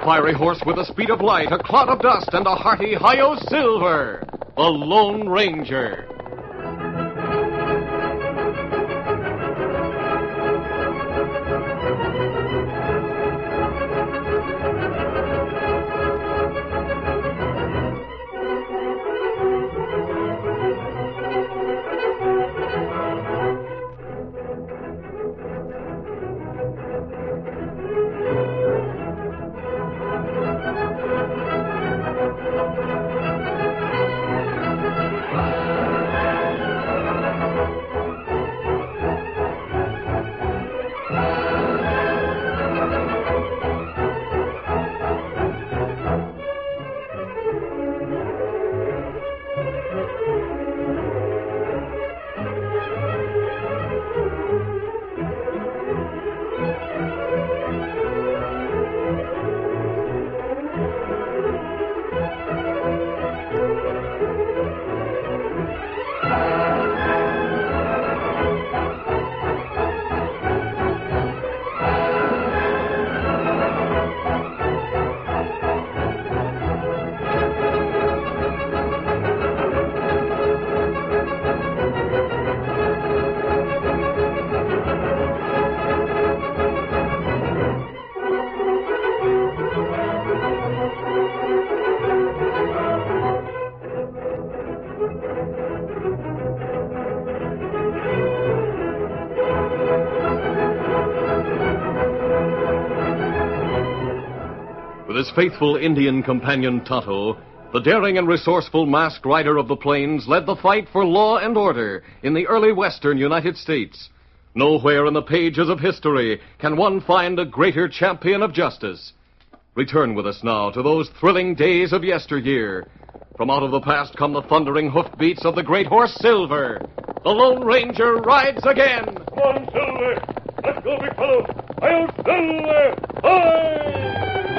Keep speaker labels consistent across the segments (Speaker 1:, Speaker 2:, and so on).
Speaker 1: fiery horse with the speed of light, a cloud of dust, and a hearty Hi-Yo Silver, the Lone Ranger. With his faithful Indian companion Tonto, the daring and resourceful masked rider of the plains led the fight for law and order in the early western United States. Nowhere in the pages of history can one find a greater champion of justice. Return with us now to those thrilling days of yesteryear. From out of the past come the thundering hoofbeats of the great horse Silver. The Lone Ranger rides again.
Speaker 2: Come on, Silver. Let's go, big fellow. Hi-Yo Silver! Hi!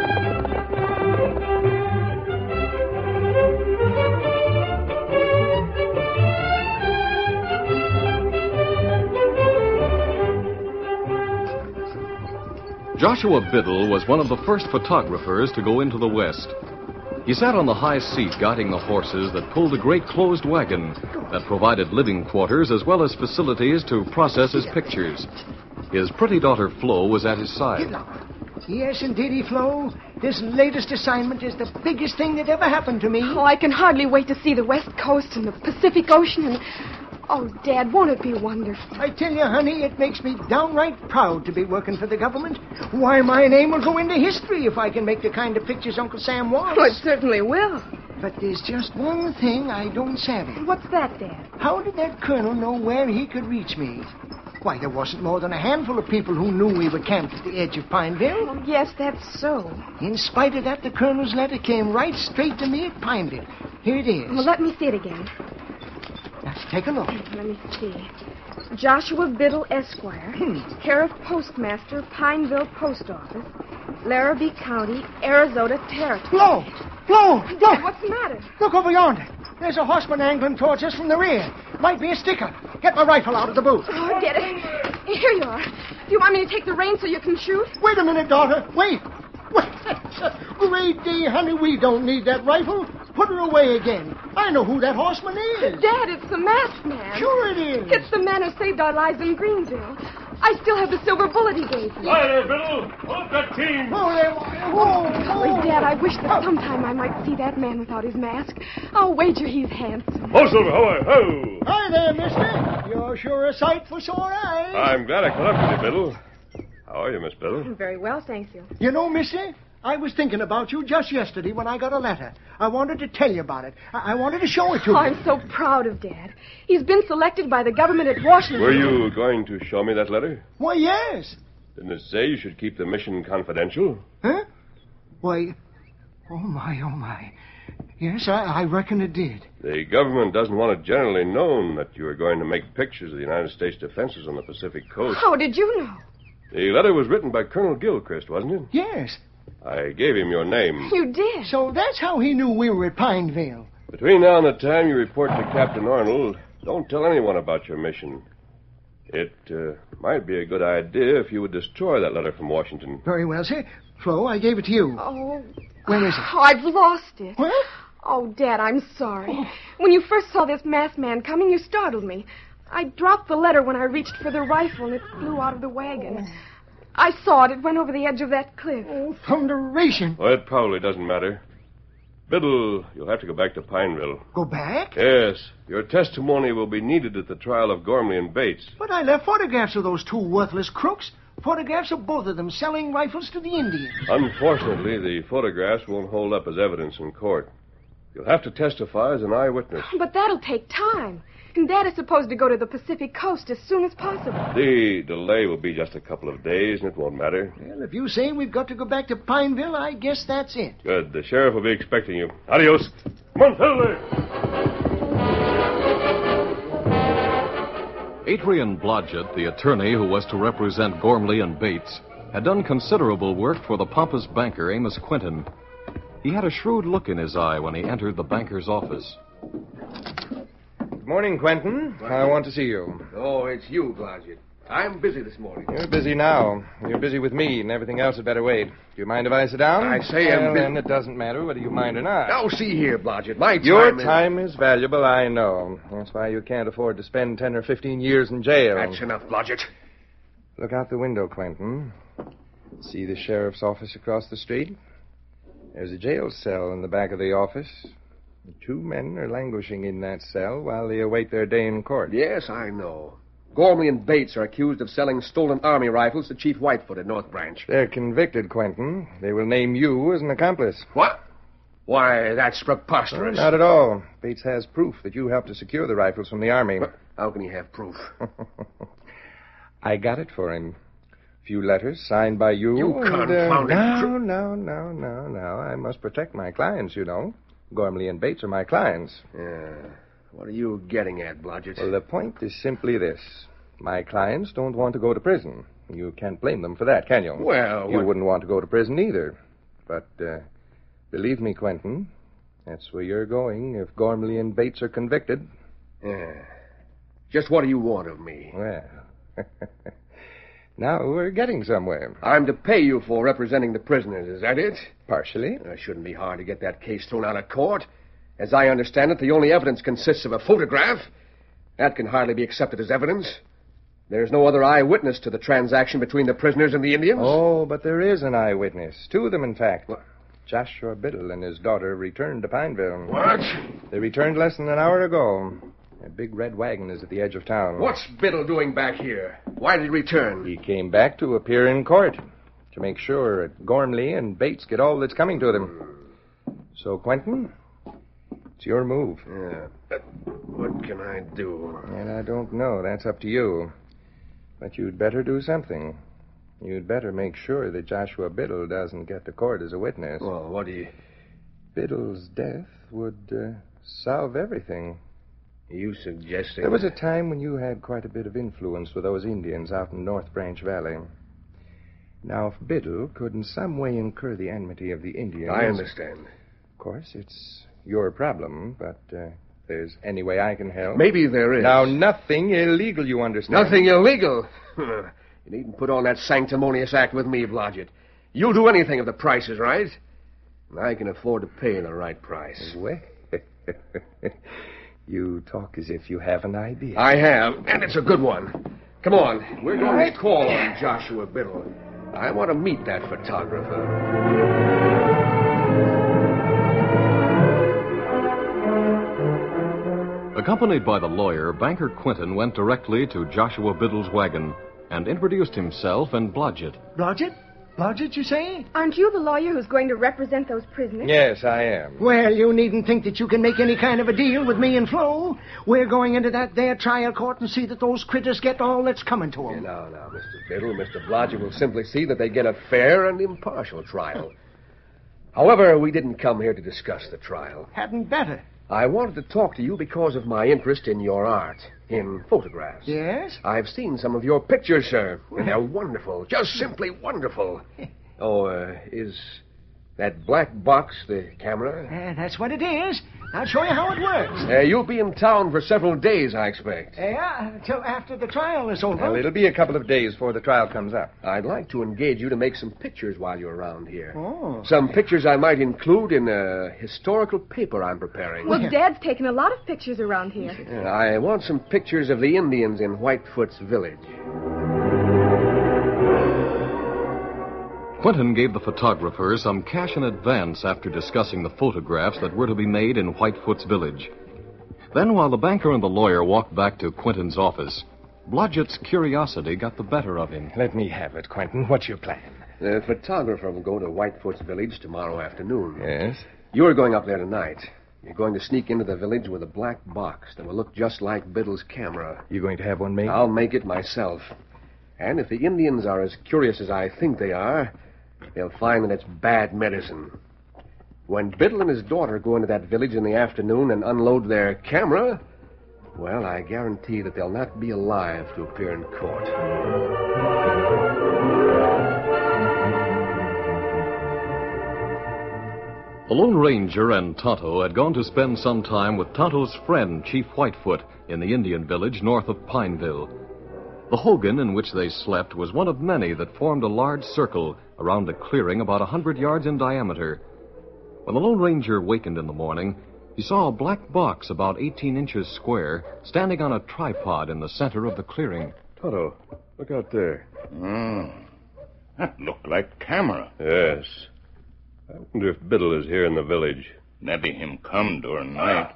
Speaker 1: Joshua Biddle was one of the first photographers to go into the West. He sat on the high seat guiding the horses that pulled a great closed wagon that provided living quarters as well as facilities to process his pictures. His pretty daughter Flo was at his side.
Speaker 3: Yes, indeedy, Flo. This latest assignment is the biggest thing that ever happened to me.
Speaker 4: Oh, I can hardly wait to see the West Coast and the Pacific Ocean and... Oh, Dad, won't it be wonderful?
Speaker 3: I tell you, honey, it makes me downright proud to be working for the government. Why, my name will go into history if I can make the kind of pictures Uncle Sam wants.
Speaker 4: Oh, it certainly will.
Speaker 3: But there's just one thing I don't savvy.
Speaker 4: What's that, Dad?
Speaker 3: How did that colonel know where he could reach me? Why, there wasn't more than a handful of people who knew we were camped at the edge of Pineville.
Speaker 4: Oh, yes, that's so.
Speaker 3: In spite of that, the colonel's letter came right straight to me at Pineville. Here it is.
Speaker 4: Well, let me see it again.
Speaker 3: Now, take a look.
Speaker 4: Let me see. Joshua Biddle, Esquire, care of Postmaster, Pineville Post Office, Larrabee County, Arizona Territory.
Speaker 3: Flo, look!
Speaker 4: Dad, what's the matter?
Speaker 3: Look over yonder. There's a horseman angling towards us from the rear. Might be a sticker. Get my rifle out of the boot.
Speaker 4: Oh, get it. Here you are. Do you want me to take the reins so you can shoot?
Speaker 3: Wait a minute, daughter. Wait. Great day, honey. We don't need that rifle. Put her away again. I know who that horseman is.
Speaker 4: Dad, it's the masked man.
Speaker 3: Sure it is.
Speaker 4: It's the man who saved our lives in Greenville. I still have the silver bullet he gave me.
Speaker 2: Hi there, Biddle. Hold that team.
Speaker 3: Oh, there.
Speaker 4: Golly, Dad, I wish that sometime I might see that man without his mask. I'll wager he's handsome.
Speaker 2: Oh, Silver, how are you? Ho!
Speaker 3: Hi there, mister. You're sure a sight for sore eyes.
Speaker 2: I'm glad I caught up with you, Biddle. How are you, Miss Biddle?
Speaker 4: Very well, thank you.
Speaker 3: You know, mister, I was thinking about you just yesterday when I got a letter. I wanted to tell you about it. I wanted to show it to you.
Speaker 4: I'm so proud of Dad. He's been selected by the government at Washington.
Speaker 2: Were you going to show me that letter?
Speaker 3: Why, yes.
Speaker 2: Didn't it say you should keep the mission confidential?
Speaker 3: Huh? Why, oh, my. Yes, I reckon it did.
Speaker 2: The government doesn't want it generally known that you are going to make pictures of the United States defenses on the Pacific coast.
Speaker 4: How did you know?
Speaker 2: The letter was written by Colonel Gilchrist, wasn't it?
Speaker 3: Yes.
Speaker 2: I gave him your name.
Speaker 4: You did?
Speaker 3: So that's how he knew we were at Pineville.
Speaker 2: Between now and the time you report to Captain Arnold, don't tell anyone about your mission. It might be a good idea if you would destroy that letter from Washington.
Speaker 3: Very well, sir. Flo, I gave it to you.
Speaker 4: Oh.
Speaker 3: Where is it?
Speaker 4: Oh, I've lost it.
Speaker 3: What?
Speaker 4: Oh, Dad, I'm sorry. When you first saw this masked man coming, you startled me. I dropped the letter when I reached for the rifle, and it flew out of the wagon. I saw it. It went over the edge of that cliff.
Speaker 3: Oh, thunderation.
Speaker 2: Well, it probably doesn't matter. Biddle, you'll have to go back to Pineville.
Speaker 3: Go back?
Speaker 2: Yes. Your testimony will be needed at the trial of Gormley and Bates.
Speaker 3: But I left photographs of those two worthless crooks. Photographs of both of them selling rifles to the Indians.
Speaker 2: Unfortunately, the photographs won't hold up as evidence in court. You'll have to testify as an eyewitness.
Speaker 4: But that'll take time. And Dad is supposed to go to the Pacific coast as soon as possible.
Speaker 2: The delay will be just a couple of days, and it won't matter.
Speaker 3: Well, if you say we've got to go back to Pineville, I guess that's it.
Speaker 2: Good. The sheriff will be expecting you. Adios. Come on, Finley.
Speaker 1: Adrian Blodgett, the attorney who was to represent Gormley and Bates, had done considerable work for the pompous banker Amos Quinton. He had a shrewd look in his eye when he entered the banker's office.
Speaker 5: Good morning, Quentin. I want to see you.
Speaker 6: Oh, it's you, Blodgett. I'm busy this morning.
Speaker 5: You're busy now. You're busy with me, and everything else had better wait. Do you mind if I sit down?
Speaker 6: I say I'm busy.
Speaker 5: Then it doesn't matter whether you mind or not.
Speaker 6: Now, see here, Blodgett. My time
Speaker 5: Your time is valuable, I know. That's why you can't afford to spend 10 or 15 years in jail.
Speaker 6: That's enough, Blodgett.
Speaker 5: Look out the window, Quentin. See the sheriff's office across the street? There's a jail cell in the back of the office. The 2 men are languishing in that cell while they await their day in court.
Speaker 6: Yes, I know. Gormley and Bates are accused of selling stolen Army rifles to Chief Whitefoot at North Branch.
Speaker 5: They're convicted, Quentin. They will name you as an accomplice.
Speaker 6: What? Why, that's preposterous.
Speaker 5: Not at all. Bates has proof that you helped to secure the rifles from the Army.
Speaker 6: How can he have proof?
Speaker 5: I got it for him. A few letters signed by you.
Speaker 6: You confounded...
Speaker 5: No. I must protect my clients, you know. Gormley and Bates are my clients.
Speaker 6: Yeah. What are you getting at, Blodgett?
Speaker 5: Well, the point is simply this. My clients don't want to go to prison. You can't blame them for that, can you?
Speaker 6: Well,
Speaker 5: You wouldn't want to go to prison either. But, believe me, Quentin, that's where you're going if Gormley and Bates are convicted.
Speaker 6: Yeah. Just what do you want of me?
Speaker 5: Well, now we're getting somewhere.
Speaker 6: I'm to pay you for representing the prisoners, is that it?
Speaker 5: Partially.
Speaker 6: It shouldn't be hard to get that case thrown out of court. As I understand it, the only evidence consists of a photograph. That can hardly be accepted as evidence. There's no other eyewitness to the transaction between the prisoners and the Indians.
Speaker 5: Oh, but there is an eyewitness. 2 of them, in fact. What? Joshua Biddle and his daughter returned to Pineville.
Speaker 6: What?
Speaker 5: They returned less than an hour ago. A big red wagon is at the edge of town.
Speaker 6: What's Biddle doing back here? Why did he return?
Speaker 5: He came back to appear in court to make sure that Gormley and Bates get all that's coming to them. So, Quentin, it's your move.
Speaker 6: Yeah, but what can I do?
Speaker 5: And I don't know. That's up to you. But you'd better do something. You'd better make sure that Joshua Biddle doesn't get to court as a witness.
Speaker 6: Well, what do you...
Speaker 5: Biddle's death would solve everything.
Speaker 6: You suggesting...
Speaker 5: There was a time when you had quite a bit of influence with those Indians out in North Branch Valley. Now, if Biddle could in some way incur the enmity of the Indians...
Speaker 6: I understand.
Speaker 5: Of course, it's your problem, but if there's any way I can help...
Speaker 6: Maybe there is.
Speaker 5: Now, nothing illegal, you understand?
Speaker 6: Nothing illegal? You needn't put on that sanctimonious act with me, Blodgett. You'll do anything if the price is right. And I can afford to pay the right price.
Speaker 5: Well... You talk as if you have an idea.
Speaker 6: I have, and it's a good one. Come on, we're going to call on Joshua Biddle. I want to meet that photographer.
Speaker 1: Accompanied by the lawyer, Banker Quinton went directly to Joshua Biddle's wagon and introduced himself and Blodgett.
Speaker 3: Blodgett? Blodgett, you say?
Speaker 4: Aren't you the lawyer who's going to represent those prisoners?
Speaker 5: Yes, I am.
Speaker 3: Well, you needn't think that you can make any kind of a deal with me and Flo. We're going into that there trial court and see that those critters get all that's coming to them.
Speaker 6: Now, Mr. Biddle, Mr. Blodgett will simply see that they get a fair and impartial trial. However, we didn't come here to discuss the trial.
Speaker 3: Hadn't better.
Speaker 6: I wanted to talk to you because of my interest in your art, in photographs.
Speaker 3: Yes?
Speaker 6: I've seen some of your pictures, sir. They're wonderful, just simply wonderful. Oh, is that black box the camera?
Speaker 3: That's what it is. I'll show you how it works.
Speaker 6: You'll be in town for several days, I expect.
Speaker 3: Yeah, till after the trial is over.
Speaker 5: Well, it'll be a couple of days before the trial comes up.
Speaker 6: I'd like to engage you to make some pictures while you're around here.
Speaker 3: Oh.
Speaker 6: Some pictures I might include in a historical paper I'm preparing.
Speaker 4: Well, Dad's taken a lot of pictures around here.
Speaker 6: I want some pictures of the Indians in Whitefoot's village.
Speaker 1: Quentin gave the photographer some cash in advance after discussing the photographs that were to be made in Whitefoot's village. Then, while the banker and the lawyer walked back to Quentin's office, Blodgett's curiosity got the better of him.
Speaker 5: Let me have it, Quentin. What's your plan?
Speaker 6: The photographer will go to Whitefoot's village tomorrow afternoon.
Speaker 5: Yes?
Speaker 6: You're going up there tonight. You're going to sneak into the village with a black box that will look just like Biddle's camera.
Speaker 5: You going to have one made?
Speaker 6: I'll make it myself. And if the Indians are as curious as I think they are, they'll find that it's bad medicine. When Biddle and his daughter go into that village in the afternoon and unload their camera, well, I guarantee that they'll not be alive to appear in court.
Speaker 1: The Lone Ranger and Tonto had gone to spend some time with Tonto's friend, Chief Whitefoot, in the Indian village north of Pineville. The hogan in which they slept was one of many that formed a large circle around a clearing about 100 yards in diameter. When the Lone Ranger wakened in the morning, he saw a black box about 18 inches square standing on a tripod in the center of the clearing.
Speaker 2: Tonto, look out there.
Speaker 7: That looked like camera.
Speaker 2: Yes. I wonder if Biddle is here in the village.
Speaker 7: Maybe him come during night.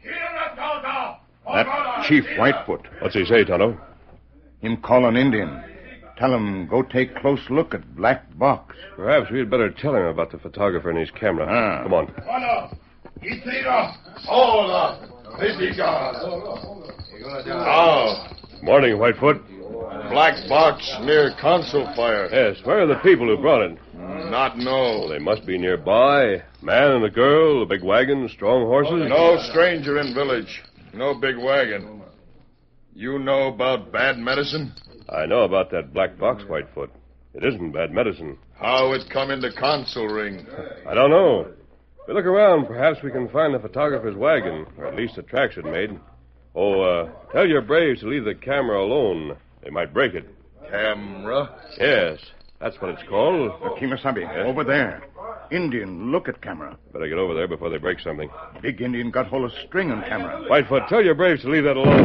Speaker 7: That Chief Whitefoot.
Speaker 2: What's he say, Tonto?
Speaker 7: Him call an Indian. Tell him go take close look at black box.
Speaker 2: Perhaps we'd better tell him about the photographer and his camera.
Speaker 7: Ah.
Speaker 2: Come on. Morning, Whitefoot.
Speaker 8: Black box near council fire.
Speaker 2: Yes, where are the people who brought it?
Speaker 8: Not know.
Speaker 2: They must be nearby. Man and a girl, a big wagon, strong horses.
Speaker 8: No stranger in village. No big wagon. You know about bad medicine?
Speaker 2: I know about that black box, Whitefoot. It isn't bad medicine.
Speaker 8: How it come into council ring?
Speaker 2: I don't know. If we look around, perhaps we can find the photographer's wagon, or at least the tracks it made. Oh, tell your braves to leave the camera alone. They might break it.
Speaker 8: Camera?
Speaker 2: Yes, that's what it's called.
Speaker 7: Kimasabi, over there. Indian, look at camera.
Speaker 2: Better get over there before they break something.
Speaker 7: Big Indian got hold of string on camera.
Speaker 2: Whitefoot, tell your braves to leave that alone.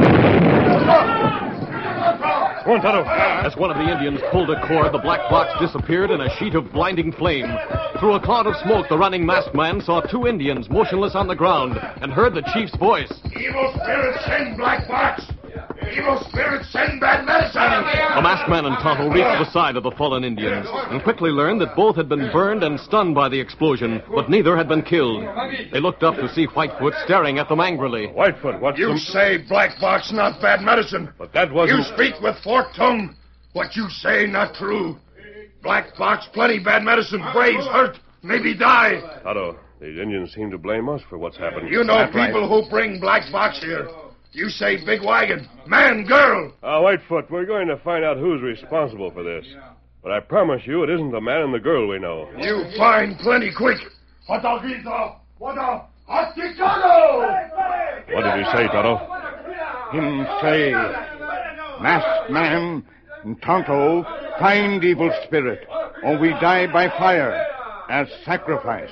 Speaker 2: Come on, Tonto.
Speaker 1: As one of the Indians pulled a cord, the black box disappeared in a sheet of blinding flame. Through a cloud of smoke, the running masked man saw two Indians motionless on the ground and heard the chief's voice.
Speaker 8: Evil spirits send black box. Evil spirits send bad medicine.
Speaker 1: The masked man and Tonto reached the side of the fallen Indians and quickly learned that both had been burned and stunned by the explosion, but neither had been killed. They looked up to see Whitefoot staring at them angrily.
Speaker 2: Whitefoot, what's
Speaker 8: You say black box not bad medicine.
Speaker 2: But that wasn't...
Speaker 8: You speak with forked tongue. What you say not true. Black box plenty bad medicine. Braves hurt, maybe die.
Speaker 2: Tonto, these Indians seem to blame us for what's happened.
Speaker 8: You know people who bring black box here. You say big wagon. Man, girl.
Speaker 2: Whitefoot, we're going to find out who's responsible for this. But I promise you it isn't the man and the girl we know.
Speaker 8: You find plenty quick.
Speaker 2: What did he say, Tonto?
Speaker 7: Him say, masked man and Tonto find evil spirit, or we die by fire as sacrifice.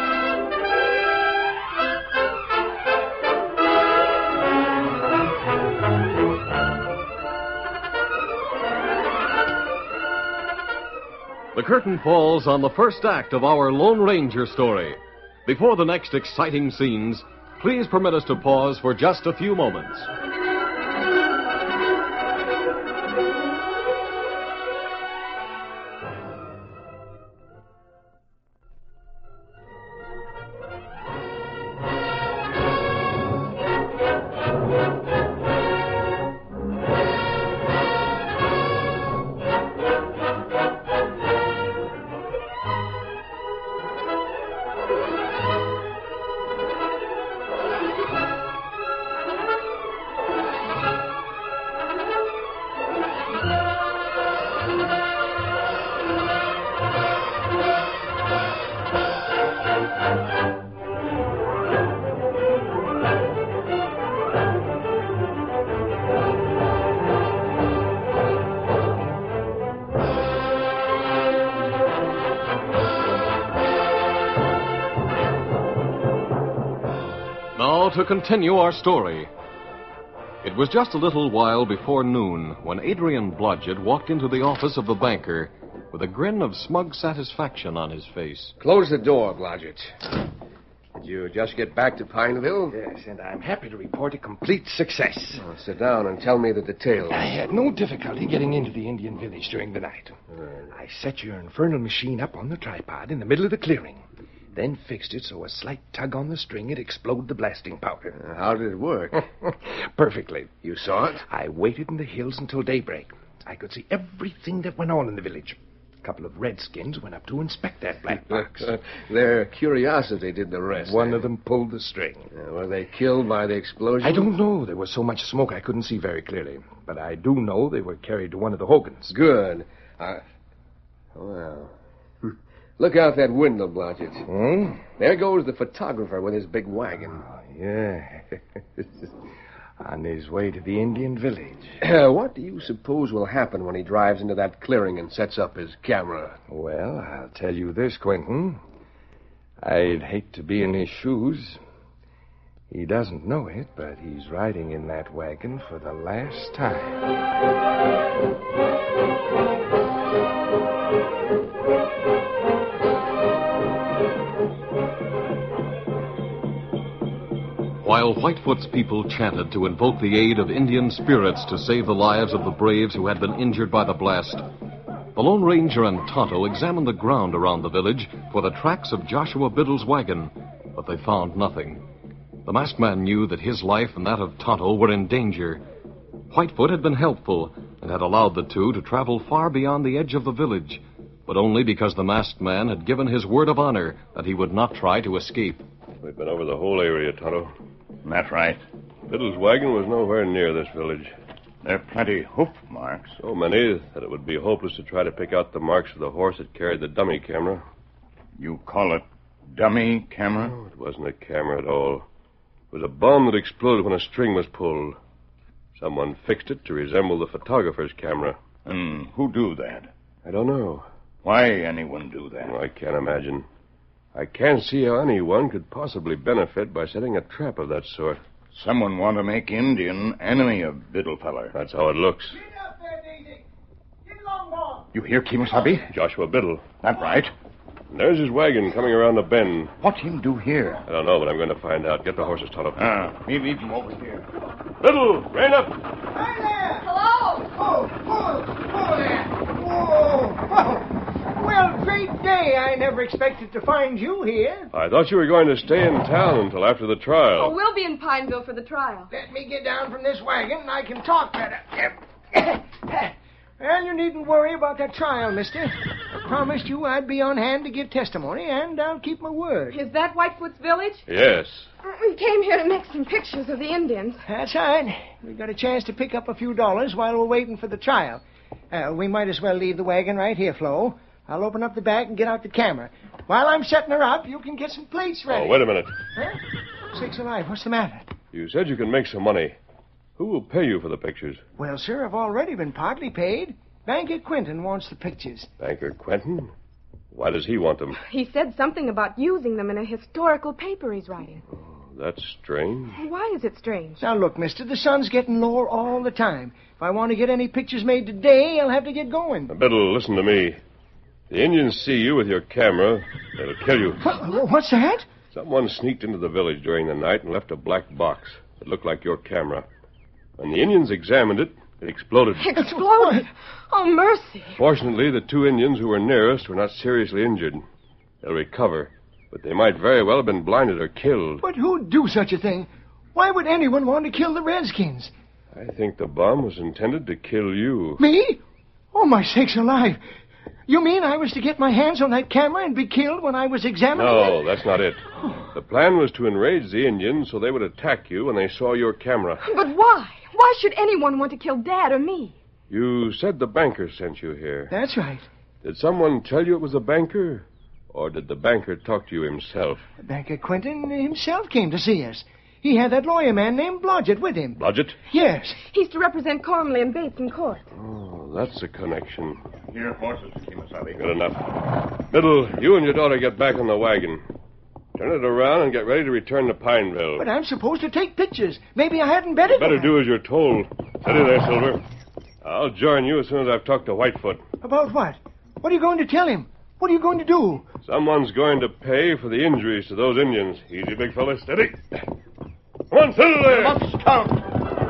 Speaker 1: The curtain falls on the first act of our Lone Ranger story. Before the next exciting scenes, please permit us to pause for just a few moments. now to continue our story. It was just a little while before noon when Adrian Blodgett walked into the office of the banker with a grin of smug satisfaction on his face.
Speaker 6: Close the door, Blodgett. Did you just get back to Pineville?
Speaker 5: Yes, and I'm happy to report a complete success.
Speaker 6: Oh, sit down and tell me the details.
Speaker 5: I had no difficulty getting into the Indian village during the night. I set your infernal machine up on the tripod in the middle of the clearing, then fixed it so a slight tug on the string would explode the blasting powder.
Speaker 6: How did it work?
Speaker 5: Perfectly.
Speaker 6: You saw it?
Speaker 5: I waited in the hills until daybreak. I could see everything that went on in the village. A couple of redskins went up to inspect that black box.
Speaker 6: Their curiosity did the rest.
Speaker 5: One of them pulled the string.
Speaker 6: Were they killed by the explosion?
Speaker 5: I don't know. There was so much smoke I couldn't see very clearly. But I do know they were carried to one of the Hogans.
Speaker 6: Good. Well, look out that window, Blodgett.
Speaker 5: Hmm?
Speaker 6: There goes the photographer with his big wagon.
Speaker 5: Oh, yeah. On his way to the Indian village.
Speaker 6: What do you suppose will happen when he drives into that clearing and sets up his camera?
Speaker 5: Well, I'll tell you this, Quentin. I'd hate to be in his shoes. He doesn't know it, but he's riding in that wagon for the last time.
Speaker 1: While Whitefoot's people chanted to invoke the aid of Indian spirits to save the lives of the braves who had been injured by the blast, the Lone Ranger and Tonto examined the ground around the village for the tracks of Joshua Biddle's wagon, but they found nothing. The masked man knew that his life and that of Tonto were in danger. Whitefoot had been helpful and had allowed the two to travel far beyond the edge of the village, but only because the masked man had given his word of honor that he would not try to escape.
Speaker 2: We've been over the whole area, Tonto.
Speaker 7: That's right.
Speaker 2: Biddle's wagon was nowhere near this village.
Speaker 7: There are plenty hoof marks.
Speaker 2: So many that it would be hopeless to try to pick out the marks of the horse that carried the dummy camera.
Speaker 7: You call it dummy camera?
Speaker 2: No, it wasn't a camera at all. It was a bomb that exploded when a string was pulled. Someone fixed it to resemble the photographer's camera.
Speaker 7: And who do that?
Speaker 2: I don't know.
Speaker 7: Why anyone do that?
Speaker 2: I can't imagine. I can't see how anyone could possibly benefit by setting a trap of that sort.
Speaker 7: Someone want to make Indian enemy of Biddle feller.
Speaker 2: That's how it looks.
Speaker 3: Get up there, Daisy. Get along, boy.
Speaker 7: You hear, Kemosabe?
Speaker 2: Joshua Biddle.
Speaker 7: That right.
Speaker 2: And there's his wagon coming around the bend.
Speaker 7: What him do here?
Speaker 2: I don't know, but I'm going to find out. Get the horses, Tonto.
Speaker 7: Me leave him over here.
Speaker 2: Biddle, rein up.
Speaker 3: Hi there.
Speaker 4: Hello?
Speaker 3: Oh, there. Whoa. Well, great day. I never expected to find you here.
Speaker 2: I thought you were going to stay in town until after the trial.
Speaker 4: Oh, we'll be in Pineville for the trial.
Speaker 3: Let me get down from this wagon and I can talk better. Well, you needn't worry about that trial, mister. I promised you I'd be on hand to give testimony, and I'll keep my word.
Speaker 4: Is that Whitefoot's village?
Speaker 2: Yes.
Speaker 4: We came here to make some pictures of the Indians.
Speaker 3: That's right. We got a chance to pick up a few dollars while we're waiting for the trial. We might as well leave the wagon right here, Flo. I'll open up the back and get out the camera. While I'm setting her up, you can get some plates ready.
Speaker 2: Oh, wait a minute.
Speaker 3: Huh? Sakes alive, what's the matter?
Speaker 2: You said you can make some money. Who will pay you for the pictures?
Speaker 3: Well, sir, I've already been partly paid. Banker Quentin wants the pictures.
Speaker 2: Banker Quentin? Why does he want them?
Speaker 4: He said something about using them in a historical paper he's writing.
Speaker 2: Oh, that's strange.
Speaker 4: Why is it strange?
Speaker 3: Now, look, mister, the sun's getting lower all the time. If I want to get any pictures made today, I'll have to get going.
Speaker 2: Now, Biddle, listen to me. The Indians see you with your camera, they'll kill you.
Speaker 3: What's that?
Speaker 2: Someone sneaked into the village during the night and left a black box that looked like your camera. When the Indians examined it, it exploded.
Speaker 4: Exploded? Oh, mercy.
Speaker 2: Fortunately, the two Indians who were nearest were not seriously injured. They'll recover, but they might very well have been blinded or killed.
Speaker 3: But who'd do such a thing? Why would anyone want to kill the Redskins?
Speaker 2: I think the bomb was intended to kill you.
Speaker 3: Me? Oh, my sakes alive. You mean I was to get my hands on that camera and be killed when I was examining it?
Speaker 2: No, that's not it. The plan was to enrage the Indians so they would attack you when they saw your camera.
Speaker 4: But why? Why should anyone want to kill Dad or me?
Speaker 2: You said the banker sent you here.
Speaker 3: That's right.
Speaker 2: Did someone tell you it was the banker? Or did the banker talk to you himself?
Speaker 3: Banker Quentin himself came to see us. He had that lawyer man named Blodgett with him.
Speaker 2: Blodgett?
Speaker 3: Yes.
Speaker 4: He's to represent Gormley and Bates in court.
Speaker 2: Oh, that's a connection.
Speaker 7: Here, horses, Kemosabe.
Speaker 2: Good enough. Biddle, you and your daughter get back on the wagon. Turn it around and get ready to return to Pineville.
Speaker 3: But I'm supposed to take pictures. Maybe I hadn't better...
Speaker 2: Better do as you're told. Steady there, Silver. I'll join you as soon as I've talked to Whitefoot.
Speaker 3: About what? What are you going to tell him? What are you going to do?
Speaker 2: Someone's going to pay for the injuries to those Indians. Easy, big fella. Steady. Come on, settle there.
Speaker 7: Must count.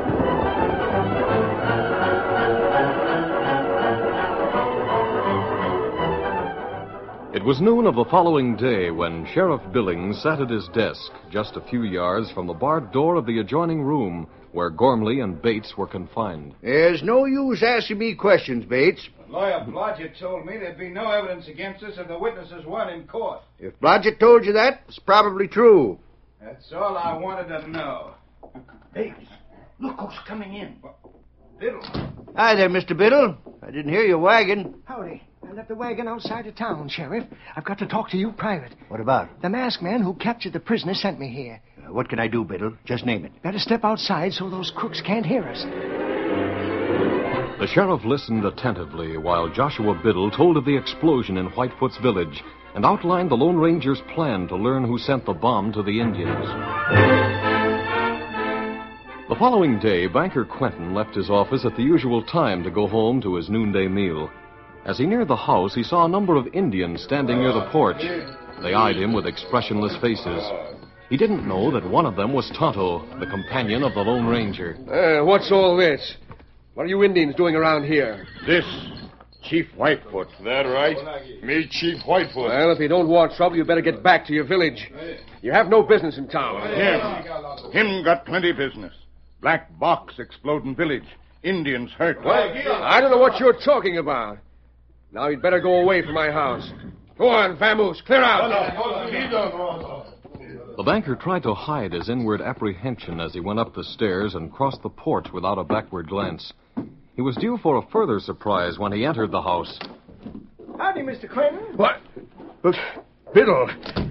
Speaker 1: It was noon of the following day when Sheriff Billings sat at his desk just a few yards from the barred door of the adjoining room where Gormley and Bates were confined.
Speaker 9: There's no use asking me questions, Bates.
Speaker 10: Lawyer Blodgett told me there'd be no evidence against us if the witnesses weren't in court.
Speaker 9: If Blodgett told you that, it's probably true.
Speaker 10: That's all I wanted to know.
Speaker 9: Bates, look who's coming in.
Speaker 10: Biddle.
Speaker 9: Hi there, Mr. Biddle. I didn't hear your wagon.
Speaker 3: Howdy. I left the wagon outside of town, Sheriff. I've got to talk to you private.
Speaker 9: What about?
Speaker 3: The masked man who captured the prisoner sent me here.
Speaker 9: What can I do, Biddle? Just name it.
Speaker 3: Better step outside so those crooks can't hear us.
Speaker 1: The sheriff listened attentively while Joshua Biddle told of the explosion in Whitefoot's village and outlined the Lone Ranger's plan to learn who sent the bomb to the Indians. The following day, Banker Quentin left his office at the usual time to go home to his noonday meal. As he neared the house, he saw a number of Indians standing near the porch. They eyed him with expressionless faces. He didn't know that one of them was Tonto, the companion of the Lone Ranger.
Speaker 6: What's all this? What are you Indians doing around here?
Speaker 7: This, Chief Whitefoot.
Speaker 2: That right? Me, Chief Whitefoot.
Speaker 6: Well, if you don't want trouble, you better get back to your village. You have no business in town.
Speaker 7: Him got plenty business. Black box exploding village. Indians hurt.
Speaker 6: What? I don't know what you're talking about. Now you'd better go away from my house. Go on, Vamoose, clear out.
Speaker 1: The banker tried to hide his inward apprehension as he went up the stairs and crossed the porch without a backward glance. He was due for a further surprise when he entered the house.
Speaker 3: Howdy, Mr. Quentin.
Speaker 6: What? Look, Biddle,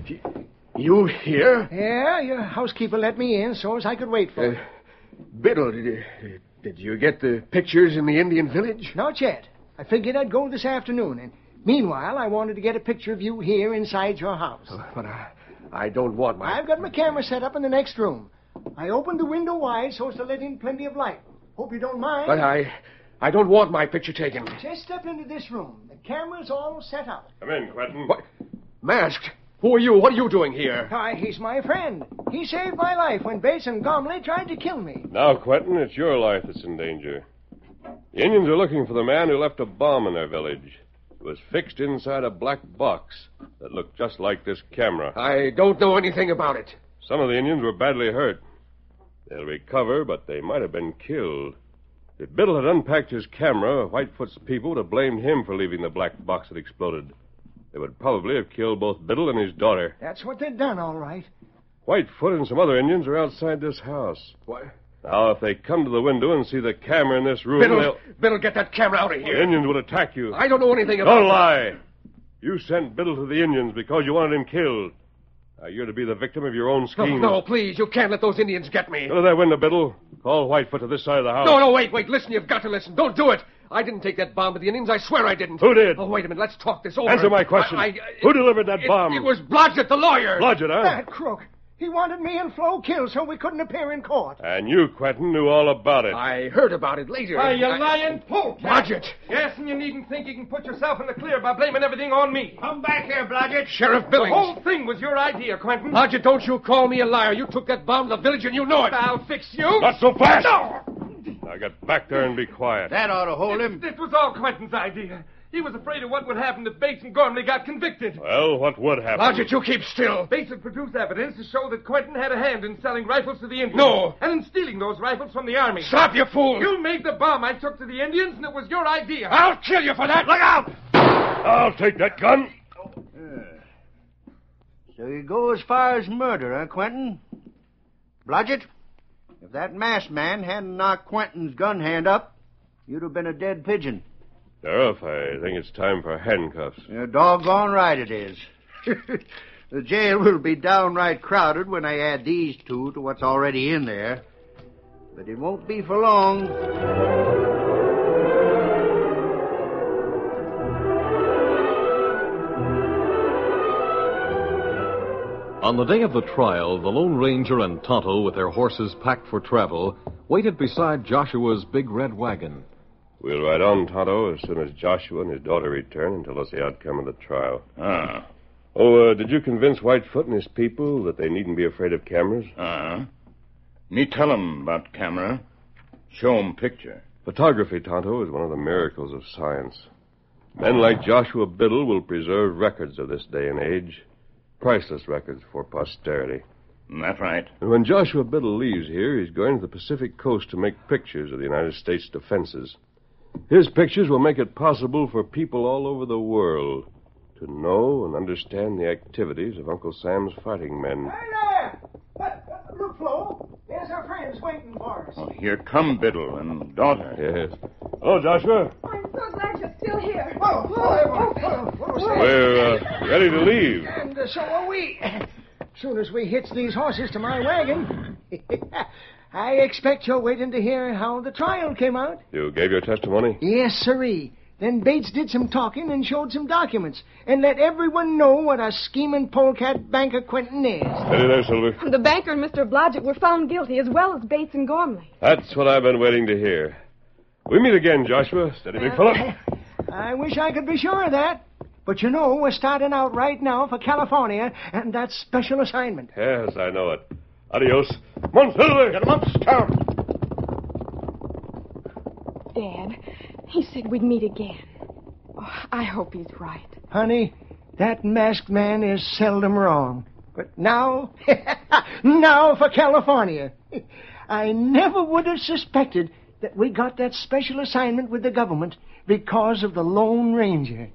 Speaker 6: you here?
Speaker 3: Yeah, your housekeeper let me in so as I could wait for you.
Speaker 6: Biddle, did you get the pictures in the Indian village?
Speaker 3: Not yet. I figured I'd go this afternoon, and meanwhile, I wanted to get a picture of you here inside your house.
Speaker 6: But I don't want my...
Speaker 3: I've got my camera set up in the next room. I opened the window wide so as to let in plenty of light. Hope you don't mind.
Speaker 6: But I don't want my picture taken.
Speaker 3: Just step into this room. The camera's all set up.
Speaker 2: Come in, Quentin.
Speaker 6: What? Masked? Who are you? What are you doing here?
Speaker 3: Why, he's my friend. He saved my life when Bates and Gormley tried to kill me.
Speaker 2: Now, Quentin, it's your life that's in danger. The Indians are looking for the man who left a bomb in their village. It was fixed inside a black box that looked just like this camera.
Speaker 6: I don't know anything about it.
Speaker 2: Some of the Indians were badly hurt. They'll recover, but they might have been killed. If Biddle had unpacked his camera, Whitefoot's people would have blamed him for leaving the black box that exploded. They would probably have killed both Biddle and his daughter.
Speaker 3: That's what they'd done, all right.
Speaker 2: Whitefoot and some other Indians are outside this house.
Speaker 6: What?
Speaker 2: Now, if they come to the window and see the camera in this room,
Speaker 6: Biddle, get that camera out of
Speaker 2: the
Speaker 6: here.
Speaker 2: Indians would attack you.
Speaker 6: I don't know anything about...
Speaker 2: Don't lie. You sent Biddle to the Indians because you wanted him killed. Now, you're to be the victim of your own scheme.
Speaker 6: No, please, you can't let those Indians get me.
Speaker 2: Go to that window, Biddle. Call Whitefoot to this side of the house.
Speaker 6: No, wait. Listen, you've got to listen. Don't do it. I didn't take that bomb to the Indians. I swear I didn't.
Speaker 2: Who did?
Speaker 6: Oh, wait a minute. Let's talk this over.
Speaker 2: Answer my question. Who delivered that bomb?
Speaker 6: It was Blodgett, the lawyer.
Speaker 2: Blodgett, huh?
Speaker 3: That crook. He wanted me and Flo killed so we couldn't appear in court.
Speaker 2: And you, Quentin, knew all about it.
Speaker 6: I heard about it later.
Speaker 10: Why, you lying polecat.
Speaker 6: Blodgett.
Speaker 10: Yes, and you needn't think you can put yourself in the clear by blaming everything on me.
Speaker 9: Come back here, Blodgett.
Speaker 6: Sheriff Billings.
Speaker 10: The whole thing was your idea, Quentin.
Speaker 6: Blodgett, don't you call me a liar. You took that bomb to the village and you know it.
Speaker 10: I'll fix you.
Speaker 2: Not so fast.
Speaker 10: No!
Speaker 2: Now get back there and be quiet.
Speaker 9: That ought to hold him.
Speaker 10: It was all Quentin's idea. He was afraid of what would happen if Bates and Gormley got convicted.
Speaker 2: Well, what would happen?
Speaker 6: Blodgett, you keep still.
Speaker 10: Bates had produced evidence to show that Quentin had a hand in selling rifles to the Indians.
Speaker 6: No.
Speaker 10: And in stealing those rifles from the army.
Speaker 6: Stop, you fool.
Speaker 10: You made the bomb I took to the Indians, and it was your idea.
Speaker 6: I'll kill you for that. Look out.
Speaker 2: I'll take that gun.
Speaker 9: So you go as far as murder, huh, Quentin? Blodgett, if that masked man hadn't knocked Quentin's gun hand up, you'd have been a dead pigeon.
Speaker 2: Sheriff, I think it's time for handcuffs.
Speaker 9: You're doggone right it is. The jail will be downright crowded when I add these two to what's already in there. But it won't be for long.
Speaker 1: On the day of the trial, the Lone Ranger and Tonto, with their horses packed for travel, waited beside Joshua's big red wagon.
Speaker 2: We'll ride on, Tonto, as soon as Joshua and his daughter return and tell us the outcome of the trial.
Speaker 7: Ah.
Speaker 2: Oh, did you convince Whitefoot and his people that they needn't be afraid of cameras?
Speaker 7: Me tell 'em about camera. Show 'em picture.
Speaker 2: Photography, Tonto, is one of the miracles of science. Men like Joshua Biddle will preserve records of this day and age. Priceless records for posterity.
Speaker 7: That's right.
Speaker 2: And when Joshua Biddle leaves here, he's going to the Pacific coast to make pictures of the United States defenses. His pictures will make it possible for people all over the world to know and understand the activities of Uncle Sam's fighting men.
Speaker 3: Hey there! Look, Flo. There's our friends waiting for us.
Speaker 7: Oh, here come Biddle and daughter.
Speaker 2: Yes. Hello, Joshua.
Speaker 4: I'm so glad you're still here.
Speaker 2: We're ready to leave.
Speaker 3: And so are we. Soon as we hitch these horses to my wagon, I expect you're waiting to hear how the trial came out.
Speaker 2: You gave your testimony?
Speaker 3: Yes, sirree. Then Bates did some talking and showed some documents and let everyone know what a scheming polecat banker Quentin is.
Speaker 2: Steady there, Silver.
Speaker 4: The banker and Mr. Blodgett were found guilty, as well as Bates and Gormley.
Speaker 2: That's what I've been waiting to hear. We meet again, Joshua. Steady, big fella.
Speaker 3: I wish I could be sure of that. But you know, we're starting out right now for California, and that's special assignment.
Speaker 2: Yes, I know it. Adios. Come on, Silver. Get him up, Scout.
Speaker 4: Dad, he said we'd meet again. Oh, I hope he's right.
Speaker 3: Honey, that masked man is seldom wrong. But now, now for California. I never would have suspected that we got that special assignment with the government because of the Lone Ranger.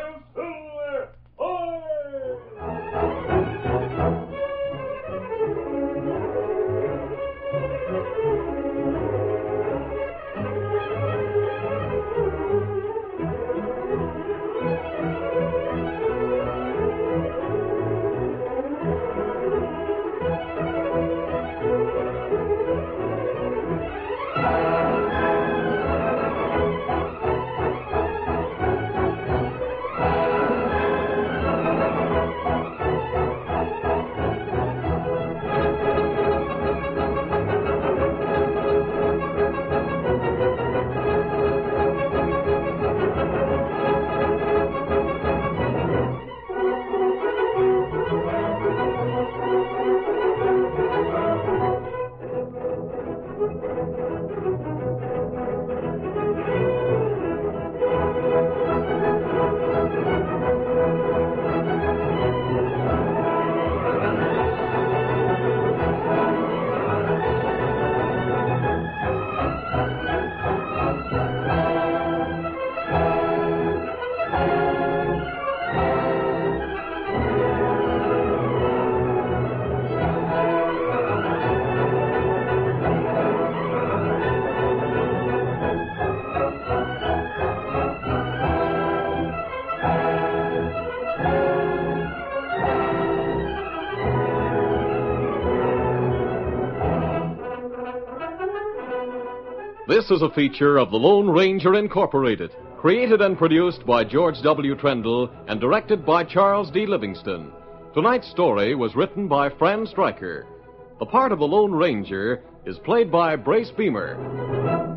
Speaker 1: This is a feature of the Lone Ranger Incorporated, created and produced by George W. Trendle and directed by Charles D. Livingston. Tonight's story was written by Fran Stryker. The part of the Lone Ranger is played by Brace Beamer.